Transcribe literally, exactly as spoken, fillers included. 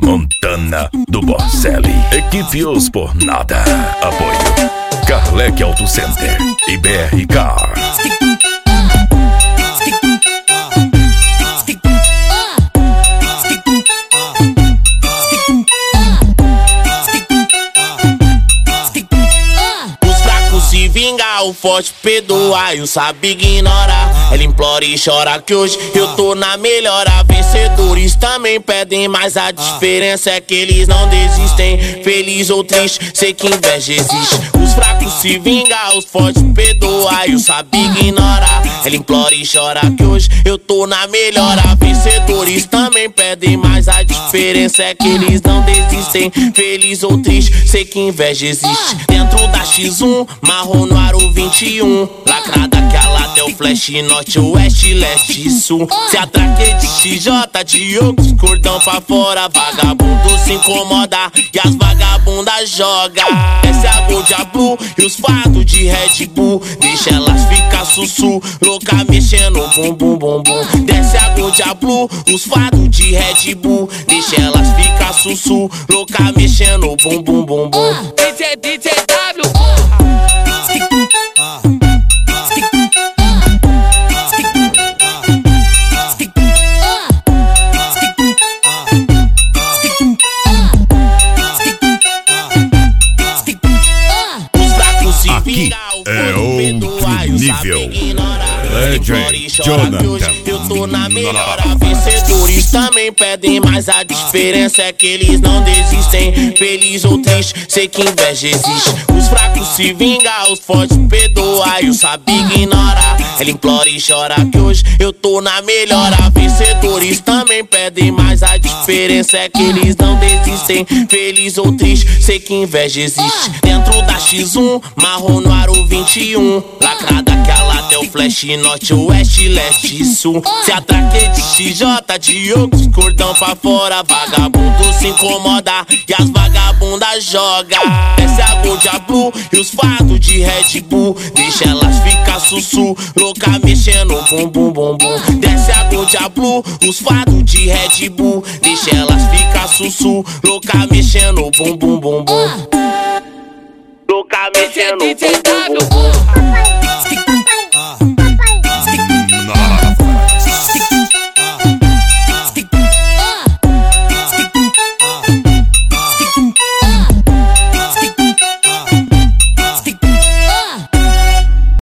Montana do Borselli. Equipe Os Por Nada. Apoio Carlec Auto Center e B R Car. Se vingar, o forte perdoa e o sabe ignorar. Ela implora e chora que hoje eu tô na melhora. Vencedores também pedem, mas a diferença é que eles não desistem. Feliz ou triste, sei que inveja existe. Os fracos se vingam, os fortes perdoa e o sabe ignorar. Ela implora e chora que hoje eu tô na melhora. Vencedores também pedem, mas a diferença é que eles não desistem. Feliz ou triste, sei que inveja existe. Dentro da X um, marrom no aro vinte e um. Lacrada que a lata é o flash, norte, oeste, leste e sul. Se atraquei de X J, Diogo, cordão pra fora. Vagabundo se incomoda e as vagabundas joga. Essa é a Gold a Blue e os fatos de Red Bull. Deixa elas ficar sussu, louca mexendo bum bum bum bum. Desce a Gold a Blue, os fatos de Red Bull. Deixa elas ficar sussu, louca mexendo bum bum bum bum. D J, D J W, porra. Aqui é outro nível. Legend Jonathan. Eu tô na melhora. Vencedores também pedem, mas a diferença é que eles não desistem. Feliz ou triste, sei que inveja existe. Os fracos se vingam, os fortes perdoa e o sabe ignora. Ela implora e chora que hoje eu tô na melhora. Vencedores também pedem, mas a diferença é que eles não desistem. Feliz ou triste, sei que inveja existe. Dentro da X um, marrom no aro vinte e um. Lacrada que a lata é o flash, norte, oeste, leste e sul. Se atraquei de X J, Diogo, cordão pra fora. Vagabundo se incomoda e as vagabundas joga. Essa é a Gold a Blue e os fatos de Red Bull. Deixa elas ficar sussu, louca mexendo bum bum bum bum. Desce a Gold a Blue, os fatos de Red Bull. Deixa elas ficar sussu, louca mexendo bum bum bum bum. Louca mexendo bum bum bum bum.